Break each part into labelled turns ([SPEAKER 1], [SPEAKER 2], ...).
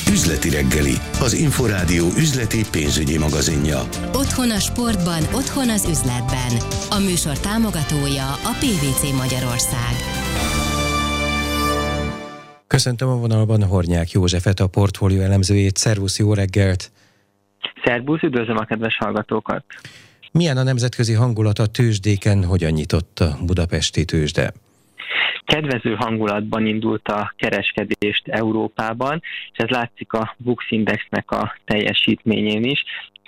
[SPEAKER 1] Üzleti reggeli, az Inforádió üzleti pénzügyi magazinja.
[SPEAKER 2] Otthon a sportban, otthon az üzletben. A műsor támogatója a PVC Magyarország.
[SPEAKER 3] Köszöntöm a vonalban Hornyák Józsefet, a portfólió elemzőjét. Szervusz, jó reggelt!
[SPEAKER 4] Szervusz, üdvözlöm a kedves hallgatókat!
[SPEAKER 3] Milyen a nemzetközi hangulat a tőzsdéken, hogyan nyitott a budapesti tőzsde?
[SPEAKER 4] Kedvező hangulatban indult a kereskedést Európában, és ez látszik a Bux Indexnek a teljesítményén is.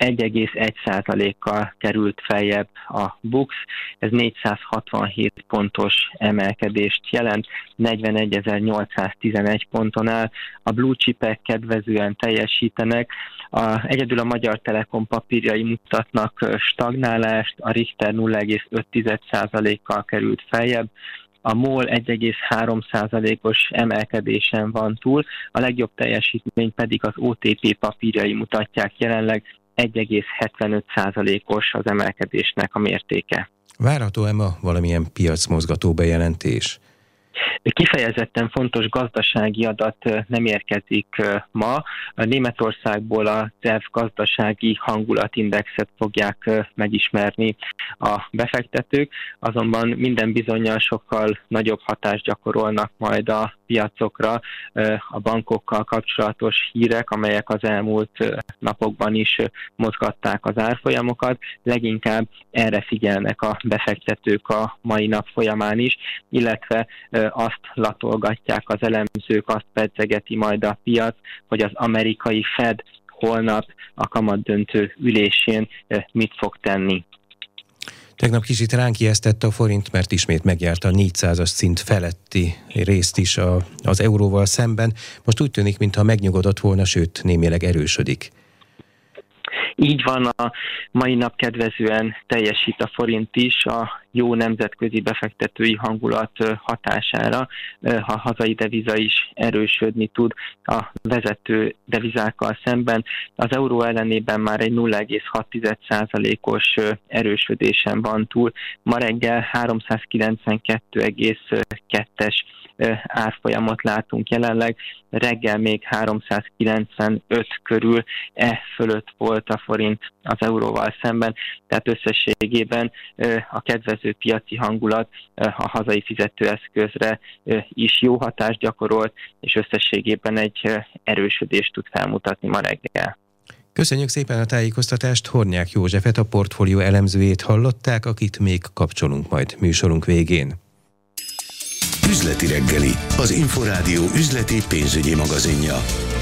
[SPEAKER 4] 1,1%-kal került feljebb a Bux, ez 467 pontos emelkedést jelent, 41.811 ponton áll. A blue chipek kedvezően teljesítenek, egyedül a Magyar Telekom papírjai mutatnak stagnálást, a Richter 0,5%-kal került feljebb, a MOL 1,3%-os emelkedésen van túl, a legjobb teljesítmény pedig az OTP papírjai mutatják jelenleg, 1,75%-os az emelkedésnek a mértéke.
[SPEAKER 3] Várható-e ma valamilyen piacmozgató bejelentés?
[SPEAKER 4] Kifejezetten fontos gazdasági adat nem érkezik ma. Németországból a CEV gazdasági hangulatindexet fogják megismerni a befektetők, azonban minden bizonnyal sokkal nagyobb hatást gyakorolnak majd a piacokra a bankokkal kapcsolatos hírek, amelyek az elmúlt napokban is mozgatták az árfolyamokat. Leginkább erre figyelnek a befektetők a mai nap folyamán is, illetve azt latolgatják az elemzők, azt pedzegeti majd a piac, hogy az amerikai Fed holnap a kamatdöntő ülésén mit fog tenni.
[SPEAKER 3] Tegnap kicsit ránk ijesztett a forint, mert ismét megjárta a 400-as szint feletti részt is az euróval szemben. Most úgy tűnik, mintha megnyugodott volna, sőt némileg erősödik.
[SPEAKER 4] Így van, a mai nap kedvezően teljesít a forint is a jó nemzetközi befektetői hangulat hatására. A hazai deviza is erősödni tud a vezető devizákkal szemben. Az euró ellenében már egy 0,6%-os erősödésen van túl. Ma reggel 392,2-es árfolyamot látunk jelenleg, reggel még 395 körül fölött volt a forint az euróval szemben, tehát összességében a kedvező piaci hangulat a hazai fizetőeszközre is jó hatást gyakorolt, és összességében egy erősödést tud felmutatni ma reggel.
[SPEAKER 3] Köszönjük szépen a tájékoztatást, Hornyák Józsefet, a portfólió elemzőjét hallották, akit még kapcsolunk majd műsorunk végén.
[SPEAKER 1] Üzleti reggeli, az Inforádió üzleti pénzügyi magazinja.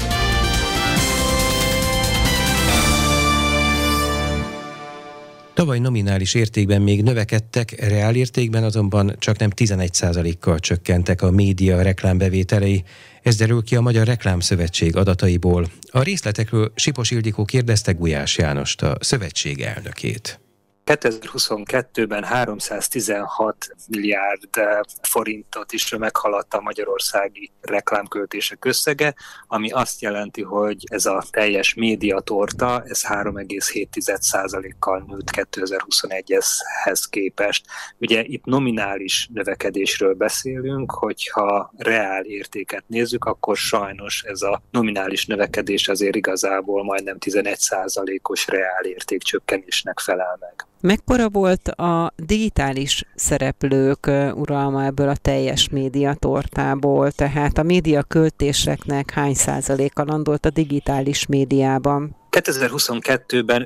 [SPEAKER 3] Tavaly nominális értékben még növekedtek, reál értékben azonban csak nem 11%-kal csökkentek a média reklámbevételei. Ez derül ki a Magyar Reklámszövetség adataiból. A részletekről Sipos Ildikó kérdezte Gulyás Jánost, a szövetség elnökét.
[SPEAKER 5] 2022-ben 316 milliárd forintot is meghaladta a magyarországi reklámköltések összege, ami azt jelenti, hogy ez a teljes médiatorta, ez 3,7%-kal nőtt 2021-hez képest. Ugye itt nominális növekedésről beszélünk, hogyha reál értéket nézzük, akkor sajnos ez a nominális növekedés azért igazából majdnem 11%-os reál értékcsökkenésnek felel meg.
[SPEAKER 6] Mekkora volt a digitális szereplők uralma ebből a teljes médiatortából, tehát a médiaköltéseknek hány százaléka landolt a digitális médiában?
[SPEAKER 5] 2022-ben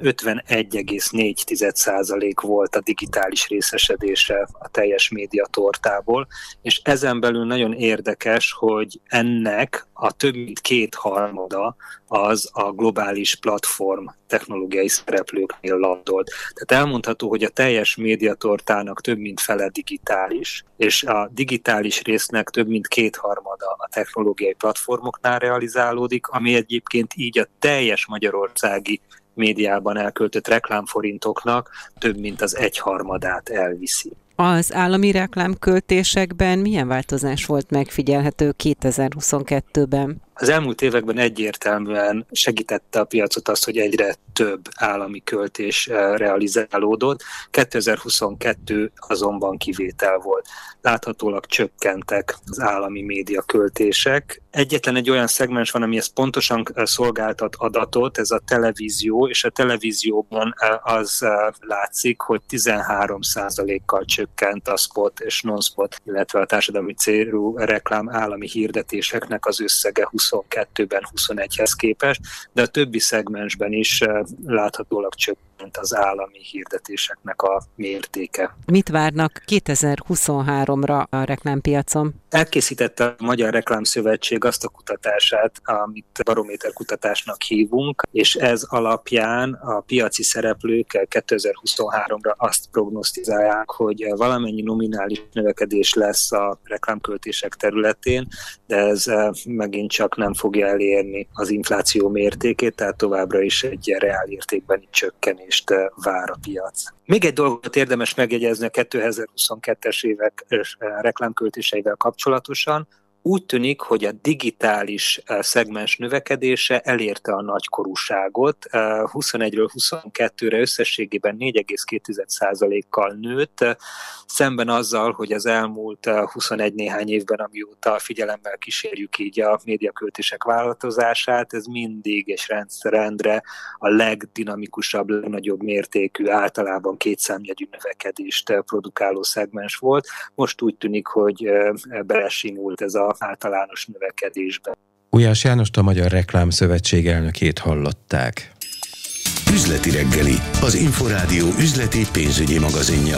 [SPEAKER 5] 51,4% volt a digitális részesedése a teljes médiatortából, és ezen belül nagyon érdekes, hogy ennek a több mint 2/3 az a globális platform technológiai szereplőknél landolt. Tehát elmondható, hogy a teljes médiatortának több mint fele digitális, és a digitális résznek több mint 2/3 a technológiai platformoknál realizálódik, ami egyébként így a teljes magyarországi médiában elköltött reklámforintoknak több mint az 1/3 elviszi.
[SPEAKER 6] Az állami reklámköltésekben milyen változás volt megfigyelhető 2022-ben?
[SPEAKER 5] Az elmúlt években egyértelműen segítette a piacot az, hogy egyre több állami költés realizálódott. 2022 azonban kivétel volt. Láthatólag csökkentek az állami média költések. Egyetlen egy olyan szegmens van, ami ezt pontosan szolgáltat adatot, ez a televízió, és a televízióban az látszik, hogy 13%-kal csökkent a spot és non-spot, illetve a társadalmi célú reklám állami hirdetéseknek az összege 22-ben 21-hez képest, de a többi szegmensben is láthatólag csökkent az állami hirdetéseknek a mértéke.
[SPEAKER 6] Mit várnak 2023-ra a reklámpiacon?
[SPEAKER 5] Elkészítette a Magyar Reklámszövetség azt a kutatását, amit barométer kutatásnak hívunk, és ez alapján a piaci szereplők 2023-ra azt prognosztizálják, hogy valamennyi nominális növekedés lesz a reklámköltések területén, de ez megint csak nem fogja elérni az infláció mértékét, tehát továbbra is egy reál értékbeni csökkenést vár a piac. Még egy dolgot érdemes megjegyezni a 2022-es évek reklámköltéseivel kapcsolatosan. Úgy tűnik, hogy a digitális szegmens növekedése elérte a nagykorúságot. 21-ről 22-re összességében 4,2%-kal nőtt, szemben azzal, hogy az elmúlt 21 néhány évben, amióta figyelemmel kísérjük így a médiaköltések változását, ez mindig és rendre a legdinamikusabb, legnagyobb mértékű, általában kétszámjegyű növekedést produkáló szegmens volt. Most úgy tűnik, hogy belesimult ez az általános növekedésbe.
[SPEAKER 3] Ujjás Jánost, a Magyar Reklámszövetség elnökét hallották.
[SPEAKER 1] Üzleti reggeli, az Inforádió üzleti pénzügyi magazinja.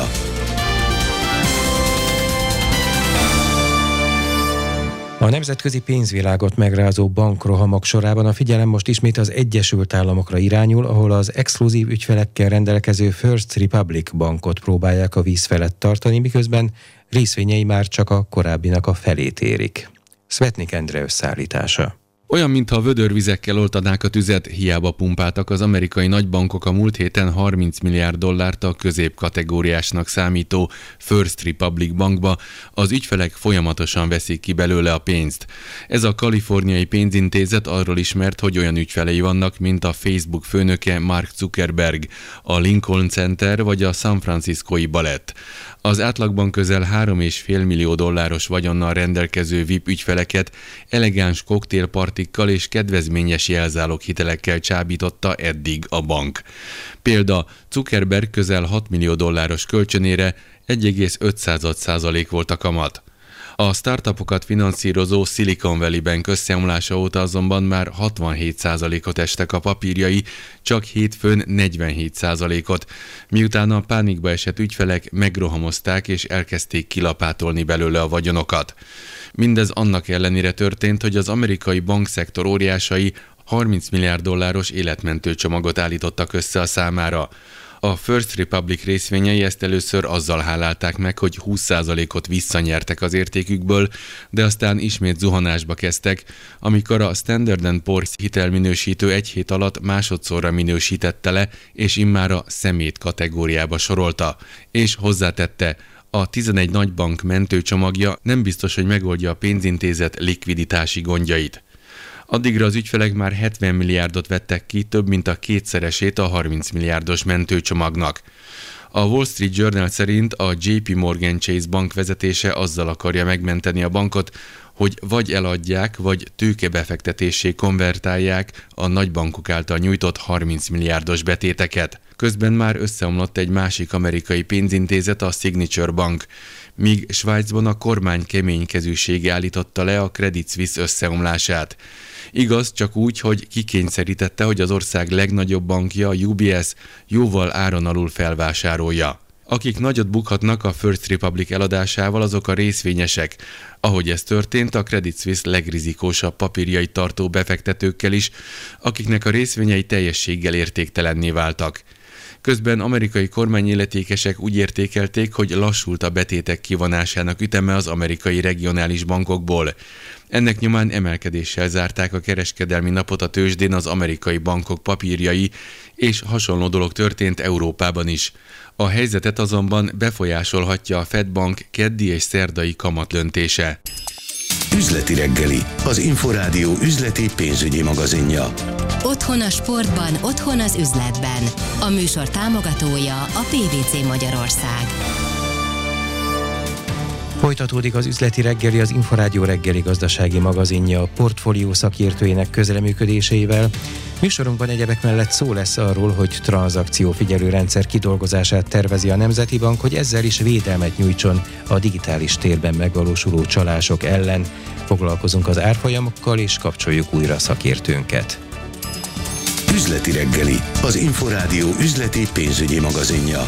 [SPEAKER 3] A nemzetközi pénzvilágot megrázó bankrohamok sorában a figyelem most ismét az Egyesült Államokra irányul, ahol az exkluzív ügyfelekkel rendelkező First Republic bankot próbálják a víz felett tartani, miközben részvényei már csak a korábbinak a felét érik. Svetnik Endre összeállítása.
[SPEAKER 7] Olyan, mintha vödörvizekkel oltanák a tüzet, hiába pumpáltak az amerikai nagybankok a múlt héten $30 milliárd a középkategóriásnak számító First Republic bankba, az ügyfelek folyamatosan veszik ki belőle a pénzt. Ez a kaliforniai pénzintézet arról ismert, hogy olyan ügyfelei vannak, mint a Facebook főnöke Mark Zuckerberg, a Lincoln Center vagy a San Franciscói Balett. Az átlagban közel $3,5 millió vagyonnal rendelkező VIP ügyfeleket elegáns koktélpartikkal és kedvezményes jelzáloghitelekkel csábította eddig a bank. Példa, Zuckerberg közel $6 millió kölcsönére 1,5% volt a kamat. A startupokat finanszírozó Silicon Valley Bank összeomlása óta azonban már 67%-ot estek a papírjai, csak hétfőn 47%-ot, miután a pánikba esett ügyfelek megrohamozták és elkezdték kilapátolni belőle a vagyonokat. Mindez annak ellenére történt, hogy az amerikai bankszektor óriásai $30 milliárd életmentő csomagot állítottak össze a számára. A First Republic részvényei ezt először azzal hálálták meg, hogy 20%-ot visszanyertek az értékükből, de aztán ismét zuhanásba kezdtek, amikor a Standard & Poor's hitelminősítő egy hét alatt másodszorra minősítette le, és immára szemét kategóriába sorolta, és hozzátette, a 11 nagybank mentőcsomagja nem biztos, hogy megoldja a pénzintézet likviditási gondjait. Addigra az ügyfelek már 70 milliárdot vettek ki, több mint a kétszeresét a 30 milliárdos mentőcsomagnak. A Wall Street Journal szerint a JP Morgan Chase bank vezetése azzal akarja megmenteni a bankot, hogy vagy eladják, vagy tőkebefektetésé konvertálják a nagybankok által nyújtott 30 milliárdos betéteket. Közben már összeomlott egy másik amerikai pénzintézet, a Signature Bank, míg Svájcban a kormány keménykezűsége állította le a Credit Suisse összeomlását. Igaz, csak úgy, hogy kikényszerítette, hogy az ország legnagyobb bankja, a UBS, jóval áron alul felvásárolja. Akik nagyot bukhatnak a First Republic eladásával, azok a részvényesek. Ahogy ez történt, a Credit Suisse legrizikósabb papírjait tartó befektetőkkel is, akiknek a részvényei teljességgel értéktelenné váltak. Közben amerikai kormányilletékesek úgy értékelték, hogy lassult a betétek kivonásának üteme az amerikai regionális bankokból. Ennek nyomán emelkedéssel zárták a kereskedelmi napot a tőzsdén az amerikai bankok papírjai, és hasonló dolog történt Európában is. A helyzetet azonban befolyásolhatja a Fed Bank keddi és szerdai kamatlöntése.
[SPEAKER 1] Üzleti reggeli, az Inforádió üzleti pénzügyi magazinja.
[SPEAKER 2] Otthon a sportban, otthon az üzletben. A műsor támogatója a PVC Magyarország.
[SPEAKER 3] Folytatódik az üzleti reggeli, az Inforádió reggeli gazdasági magazinja a portfólió szakértőinek közreműködésével. Műsorunkban egyebek mellett szó lesz arról, hogy tranzakciófigyelő rendszer kidolgozását tervezi a Nemzeti Bank, hogy ezzel is védelmet nyújtson a digitális térben megvalósuló csalások ellen. Foglalkozunk az árfolyamokkal és kapcsoljuk újra szakértőnket.
[SPEAKER 1] Üzleti reggeli, az Inforádió üzleti pénzügyi magazinja.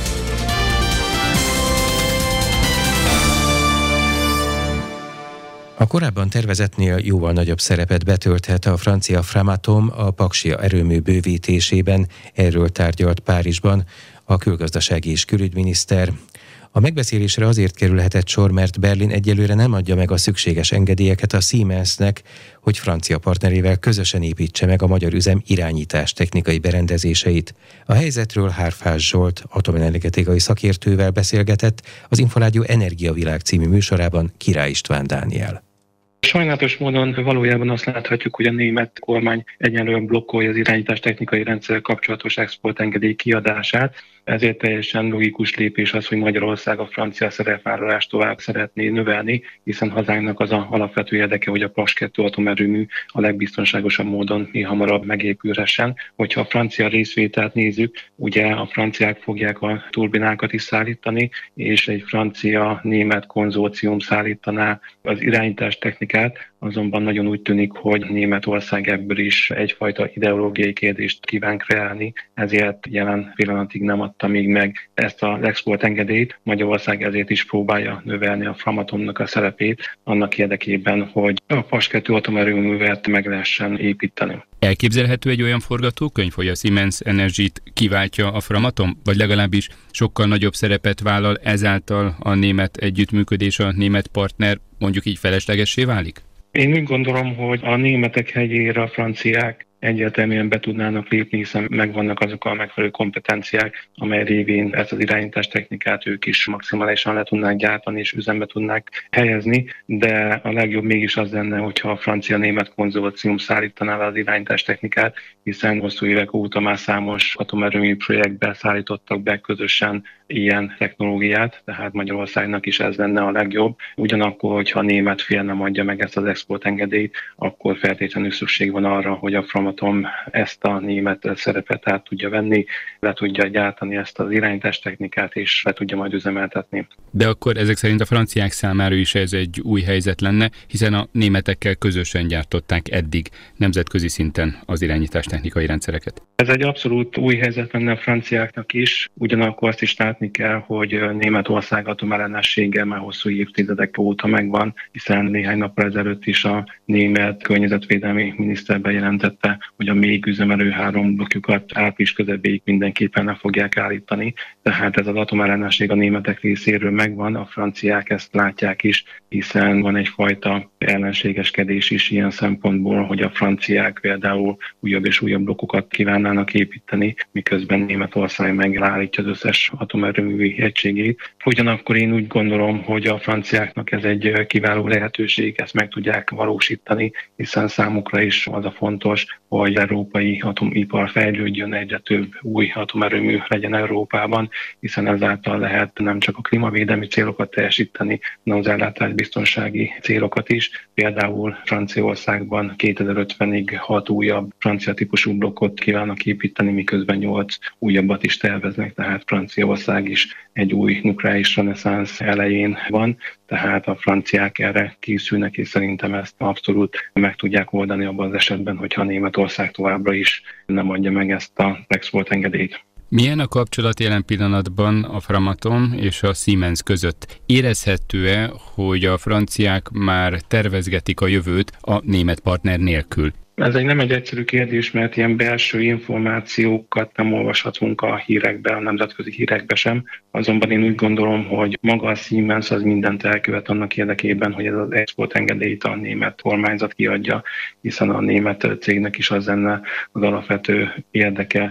[SPEAKER 3] A korábban tervezetnél jóval nagyobb szerepet betölthet a francia Framatome a Paksia erőmű bővítésében, erről tárgyalt Párizsban a külgazdasági és külügyminiszter. A megbeszélésre azért kerülhetett sor, mert Berlin egyelőre nem adja meg a szükséges engedélyeket a Siemensnek, hogy francia partnerével közösen építse meg a magyar üzem irányítás technikai berendezéseit. A helyzetről Hárfás Zsolt atomenergetikai szakértővel beszélgetett az Inforádió Energiavilág című műsorában Király István Dániel.
[SPEAKER 8] Sajnálatos módon valójában azt láthatjuk, hogy a német kormány egyelően blokkolja az irányítás technikai rendszerrel kapcsolatos exportengedély kiadását, ezért teljesen logikus lépés az, hogy Magyarország a francia szerepvállalást tovább szeretné növelni, hiszen hazánknak az alapvető érdeke, hogy a Paks 2 atomerőmű a legbiztonságosabb módon mi hamarabb megépülhessen. Hogyha a francia részvételt nézzük, ugye a franciák fogják a turbinákat is szállítani, és egy francia-német konzorcium szállítaná az irányítás technikát, azonban nagyon úgy tűnik, hogy Németország ebből is egyfajta ideológiai kérdést kíván kreálni, ezért jelen pillanatig nem adta még meg ezt az exportengedélyt. Magyarország ezért is próbálja növelni a Framatomnak a szerepét annak érdekében, hogy a Paks 2 atomerőművet meg lehessen építeni.
[SPEAKER 9] Elképzelhető egy olyan forgatókönyv, hogy a Siemens Energy-t kiváltja a Framatome, vagy legalábbis sokkal nagyobb szerepet vállal, ezáltal a német együttműködés, a német partner mondjuk így feleslegessé válik?
[SPEAKER 8] Én úgy gondolom, hogy a németek helyére a franciák egyértelműen be tudnának lépni, hiszen megvannak azok a megfelelő kompetenciák, amely révén ezt az irányítás technikát ők is maximálisan le tudnák gyártani és üzembe tudnák helyezni, de a legjobb mégis az lenne, hogyha a francia-német konzorcium szállítaná az irányítás technikát, hiszen hosszú évek óta már számos atomerőmű projektbe szállítottak be közösen ilyen technológiát, tehát Magyarországnak is ez lenne a legjobb. Ugyanakkor, hogyha a német fél nem adja meg ezt az exportengedélyt, akkor feltétlenül szükség van arra, hogy a Framatome ezt a német szerepet át tudja venni, le tudja gyártani ezt az irányítás technikát, és le tudja majd üzemeltetni.
[SPEAKER 9] De akkor ezek szerint a franciák számára is ez egy új helyzet lenne, hiszen a németekkel közösen gyártották eddig nemzetközi szinten az irányítás technikai rendszereket.
[SPEAKER 8] Ez egy abszolút új helyzet lenne a franciáknak is, ugyanakkor azt is látni kell, hogy Németország atomellenessége már hosszú évtizedek óta megvan, hiszen néhány nappal ezelőtt is a német környezetvédelmi miniszter bejelentette, hogy a még üzemelő 3 blokkjukat április közepéig mindenképpen le fogják állítani. Tehát ez az atomellenesség a németek részéről megvan, a franciák ezt látják is, hiszen van egyfajta ellenségeskedés is ilyen szempontból, hogy a franciák például újabb és újabb blokkokat kívánnának építeni, miközben Németország megállítja az összes atomerőmű egységét. Ugyanakkor én úgy gondolom, hogy a franciáknak ez egy kiváló lehetőség, ezt meg tudják valósítani, hiszen számukra is az a fontos, hogy európai atomipar fejlődjön, egyre több új atomerőmű legyen Európában, hiszen ezáltal lehet nem csak a klímavédelmi célokat teljesíteni, hanem az ellátásbiztonsági célokat is. Például Franciaországban 2050-ig 6 újabb francia típusú blokkot kívánnak építeni, miközben 8 újabbat is terveznek, tehát Franciaország is egy új nukleáris reneszánsz elején van, tehát a franciák erre készülnek, és szerintem ezt abszolút meg tudják oldani abban az esetben, hogyha Németország továbbra is nem adja meg ezt az exportengedélyt.
[SPEAKER 9] Milyen a kapcsolat jelen pillanatban a Framatome és a Siemens között? Érezhető-e, hogy a franciák már tervezgetik a jövőt a német partner nélkül?
[SPEAKER 8] Ez nem egy egyszerű kérdés, mert ilyen belső információkat nem olvashatunk a hírekbe, a nemzetközi hírekbe sem. Azonban én úgy gondolom, hogy maga a Siemens az mindent elkövet annak érdekében, hogy ez az exportengedélyt a német kormányzat kiadja, hiszen a német cégnek is az lenne az alapvető érdeke,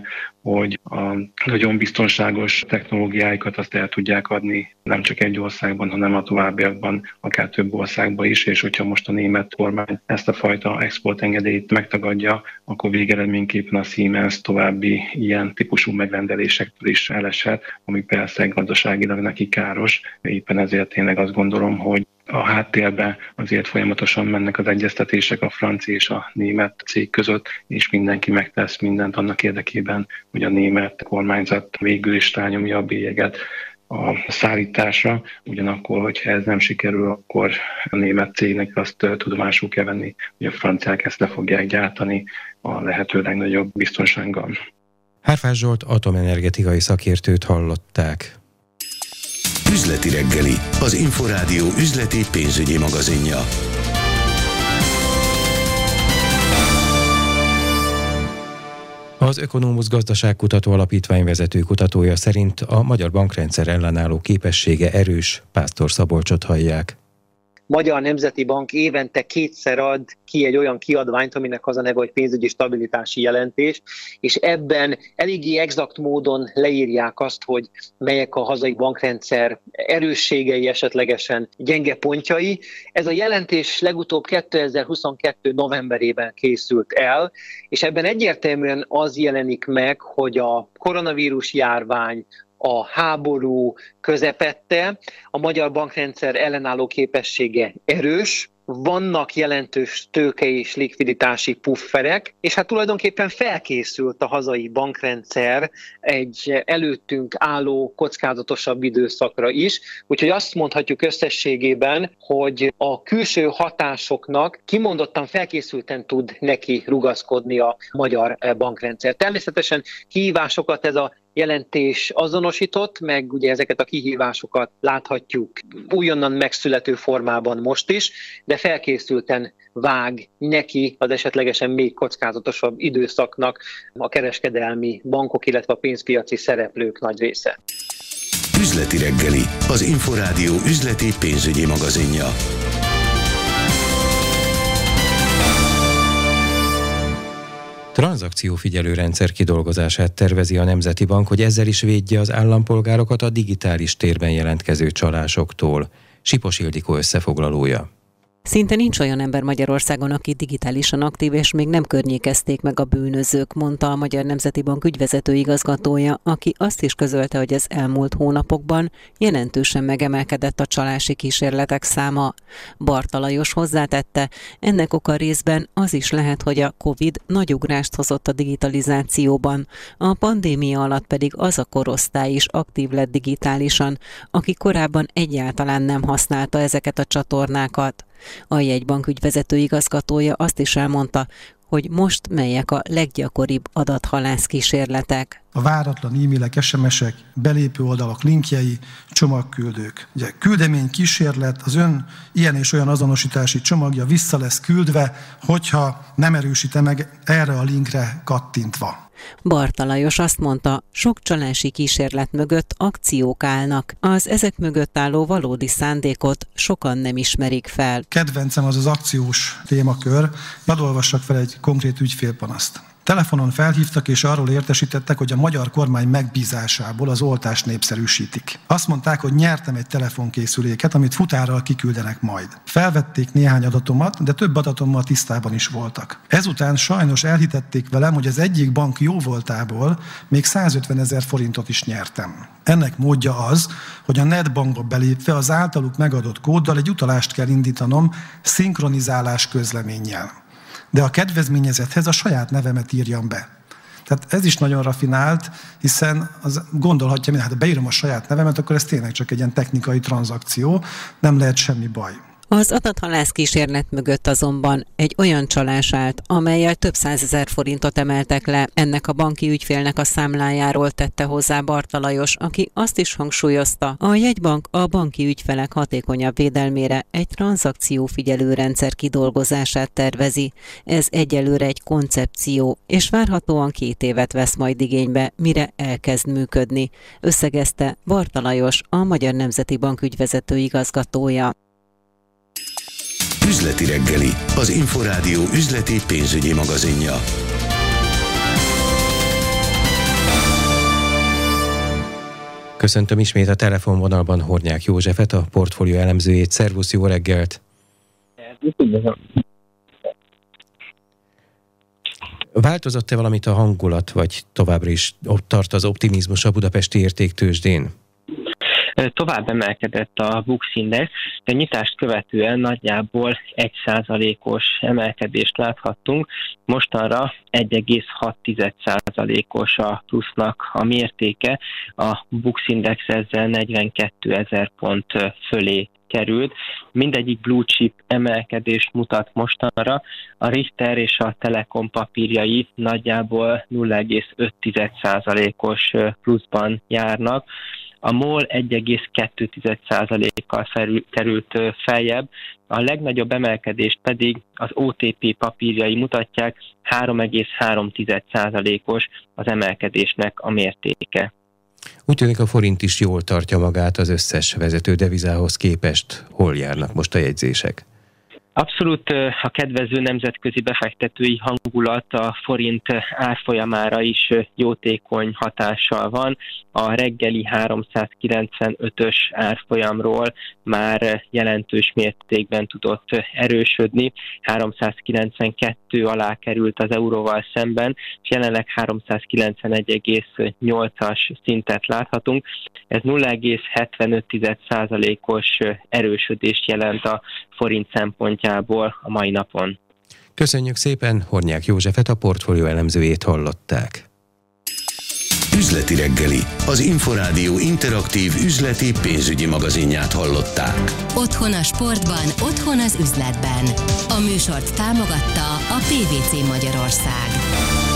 [SPEAKER 8] hogy a nagyon biztonságos technológiáikat azt el tudják adni nem csak egy országban, hanem a továbbiakban akár több országban is, és hogyha most a német kormány ezt a fajta exportengedélyt megtagadja, akkor végeredményképpen a Siemens további ilyen típusú megrendelésektől is eleshet, ami persze gazdaságilag neki káros. Éppen ezért tényleg azt gondolom, hogy a háttérben azért folyamatosan mennek az egyeztetések a francia és a német cég között, és mindenki megtesz mindent annak érdekében, hogy a német kormányzat végül is rányomja a bélyeget a szállításra. Ugyanakkor, hogyha ez nem sikerül, akkor a német cégnek azt tudomásul kell venni, hogy a franciák ezt le fogják gyártani a lehető legnagyobb biztonsággal.
[SPEAKER 3] Hárfás Zsolt atomenergetikai szakértőt hallották.
[SPEAKER 1] Üzleti reggeli, az Inforádió üzleti pénzügyi magazinja.
[SPEAKER 3] Az Ökonomusz Gazdaságkutató Alapítvány vezető kutatója szerint a magyar bankrendszer ellenálló képessége erős. Pásztor Szabolcsot hallják.
[SPEAKER 10] Magyar Nemzeti Bank évente 2-szer ad ki egy olyan kiadványt, aminek az a neve, hogy pénzügyi stabilitási jelentés, és ebben eléggé exakt módon leírják azt, hogy melyek a hazai bankrendszer erősségei, esetlegesen gyenge pontjai. Ez a jelentés legutóbb 2022. novemberében készült el, és ebben egyértelműen az jelenik meg, hogy a koronavírus járvány, a háború közepette, a magyar bankrendszer ellenálló képessége erős, vannak jelentős tőke és likviditási pufferek, és hát tulajdonképpen felkészült a hazai bankrendszer egy előttünk álló kockázatosabb időszakra is, úgyhogy azt mondhatjuk összességében, hogy a külső hatásoknak kimondottan felkészülten tud neki rugaszkodni a magyar bankrendszer. Természetesen kihívásokat ez a jelentés azonosított, meg ugye ezeket a kihívásokat láthatjuk újonnan megszülető formában most is, de felkészülten vág neki az esetlegesen még kockázatosabb időszaknak a kereskedelmi bankok, illetve a pénzpiaci szereplők nagy része.
[SPEAKER 1] Üzleti reggeli, az Inforádió üzleti pénzügyi magazinja.
[SPEAKER 3] Tranzakciófigyelő rendszer kidolgozását tervezi a Nemzeti Bank, hogy ezzel is védje az állampolgárokat a digitális térben jelentkező csalásoktól. Sipos Ildikó összefoglalója.
[SPEAKER 6] Szinte nincs olyan ember Magyarországon, aki digitálisan aktív, és még nem környékezték meg a bűnözők, mondta a Magyar Nemzeti Bank ügyvezető igazgatója, aki azt is közölte, hogy az elmúlt hónapokban jelentősen megemelkedett a csalási kísérletek száma. Barta Lajos hozzátette, ennek oka részben az is lehet, hogy a Covid nagy ugrást hozott a digitalizációban. A pandémia alatt pedig az a korosztály is aktív lett digitálisan, aki korábban egyáltalán nem használta ezeket a csatornákat. A jegybank ügyvezető igazgatója azt is elmondta, hogy most melyek a leggyakoribb adathalász kísérletek.
[SPEAKER 11] A váratlan e-mailek, SMS-ek, belépő oldalak linkjei, csomagküldők. Ugye küldemény kísérlet, az ön ilyen és olyan azonosítási csomagja vissza lesz küldve, hogyha nem erősíte meg erre a linkre kattintva.
[SPEAKER 6] Barta Lajos azt mondta, sok csalási kísérlet mögött akciók állnak. Az ezek mögött álló valódi szándékot sokan nem ismerik fel.
[SPEAKER 11] Kedvencem az akciós témakör. Hadd olvassak fel egy konkrét ügyfélpanaszt. Telefonon felhívtak és arról értesítettek, hogy a magyar kormány megbízásából az oltást népszerűsítik. Azt mondták, hogy nyertem egy telefonkészüléket, amit futárral kiküldenek majd. Felvették néhány adatomat, de több adatommal tisztában is voltak. Ezután sajnos elhitették velem, hogy az egyik bank jóvoltából még 150 000 forintot is nyertem. Ennek módja az, hogy a netbankba belépve az általuk megadott kóddal egy utalást kell indítanom szinkronizálás közleménnyel. De a kedvezményezethez a saját nevemet írjam be. Tehát ez is nagyon rafinált, hiszen az gondolhatja, hogy hát beírom a saját nevemet, akkor ez tényleg csak egy ilyen technikai tranzakció, nem lehet semmi baj.
[SPEAKER 6] Az adathalász kísérlet mögött azonban egy olyan csalás állt, amellyel több 100 000 forintot emeltek le. Ennek a banki ügyfélnek a számlájáról tette hozzá Barta Lajos, aki azt is hangsúlyozta, a jegybank a banki ügyfelek hatékonyabb védelmére egy tranzakciófigyelő rendszer kidolgozását tervezi. Ez egyelőre egy koncepció, és várhatóan 2 évet vesz majd igénybe, mire elkezd működni, összegezte Barta Lajos, a Magyar Nemzeti Bank ügyvezető igazgatója.
[SPEAKER 1] Üzleti reggeli, az Inforádió üzleti pénzügyi magazinja.
[SPEAKER 3] Köszöntöm ismét a telefonvonalban Hornyák Józsefet, a portfólió elemzőjét. Szervusz, jó reggelt! Változott-e valamit a hangulat, vagy továbbra is ott tart az optimizmus a budapesti értéktőzsdén?
[SPEAKER 4] Tovább emelkedett a Bux Index, a nyitást követően nagyjából 1%-os emelkedést láthattunk, mostanra 1,6%-os a plusznak a mértéke, a Bux Index ezzel 42.000 pont fölé került. Mindegyik blue chip emelkedést mutat mostanra, a Richter és a Telekom papírjai nagyjából 0,5%-os pluszban járnak. A MOL 1,2%-kal került feljebb, a legnagyobb emelkedést pedig az OTP papírjai mutatják, 3,3%-os az emelkedésnek a mértéke.
[SPEAKER 3] Úgy tűnik, a forint is jól tartja magát az összes vezető devizához képest. Hol járnak most a jegyzések?
[SPEAKER 4] Abszolút a kedvező nemzetközi befektetői hangulat a forint árfolyamára is jótékony hatással van. A reggeli 395-ös árfolyamról már jelentős mértékben tudott erősödni. 392 alá került az euróval szemben, és jelenleg 391,8-as szintet láthatunk. Ez 0,75%-os erősödést jelent a forint szempontjából a mai napon.
[SPEAKER 3] Köszönjük szépen, Hornyák Józsefet, a portfólió elemzőjét hallották.
[SPEAKER 1] Üzleti reggeli, az Inforádió interaktív üzleti pénzügyi magazinját hallották.
[SPEAKER 2] Otthon a sportban, otthon az üzletben. A műsort támogatta a PVC Magyarország.